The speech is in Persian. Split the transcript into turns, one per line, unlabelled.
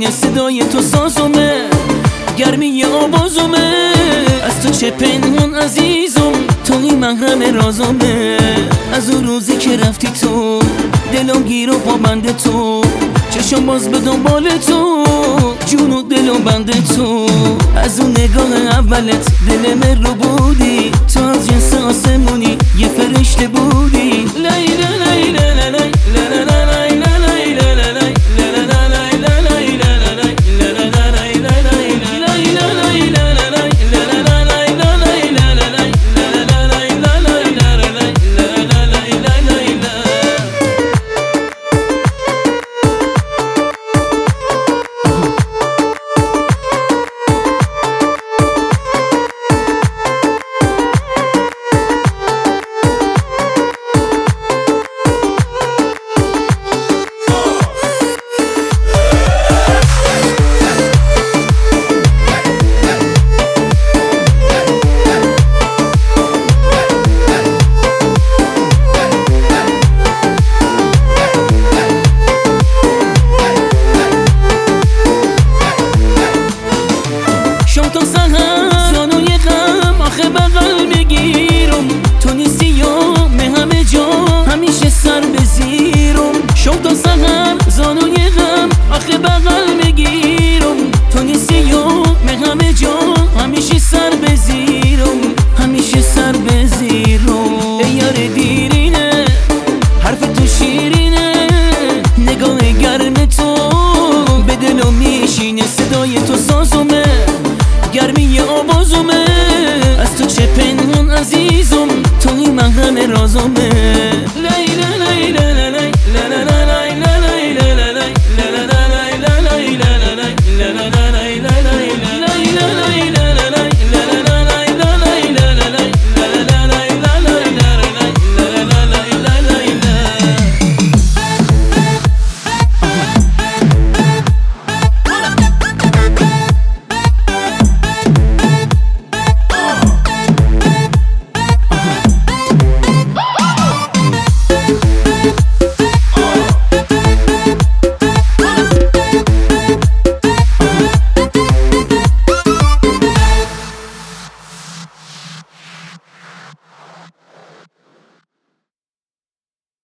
میشینه صدای تو سازمه، گرمی آوازمه. از تو چه پنهون عزیزم، توی محرم رازمه. از اون روزی که رفتی تو دلم گیر و پابند تو، چشم باز به دنبال تو، جون و دل و بند تو. از اون نگاه اولت دل من رو بودی، تو از جنس آسمونی یه فرشته بودی. لیلا لیلا لیلا تا سهر زانوی غم آخه بغل بگیرم، تو نیستی یوم همه جا همیشه سر بزیرم. شم تا سهر زانوی غم آخه بغل بگیرم، تو نیستی یوم همه جا همیشه سر بزیرم، همیشه سر بزیرم. ای یار دیرینه حرف تو شیرینه، نگاه گرم تو به دلم میشینه صدای تو سازمه، گرمی آوازمه. از تو چه پنهون عزیزم، توی محرم رازمه. لیلا لیلا لیلا لیلا لیلا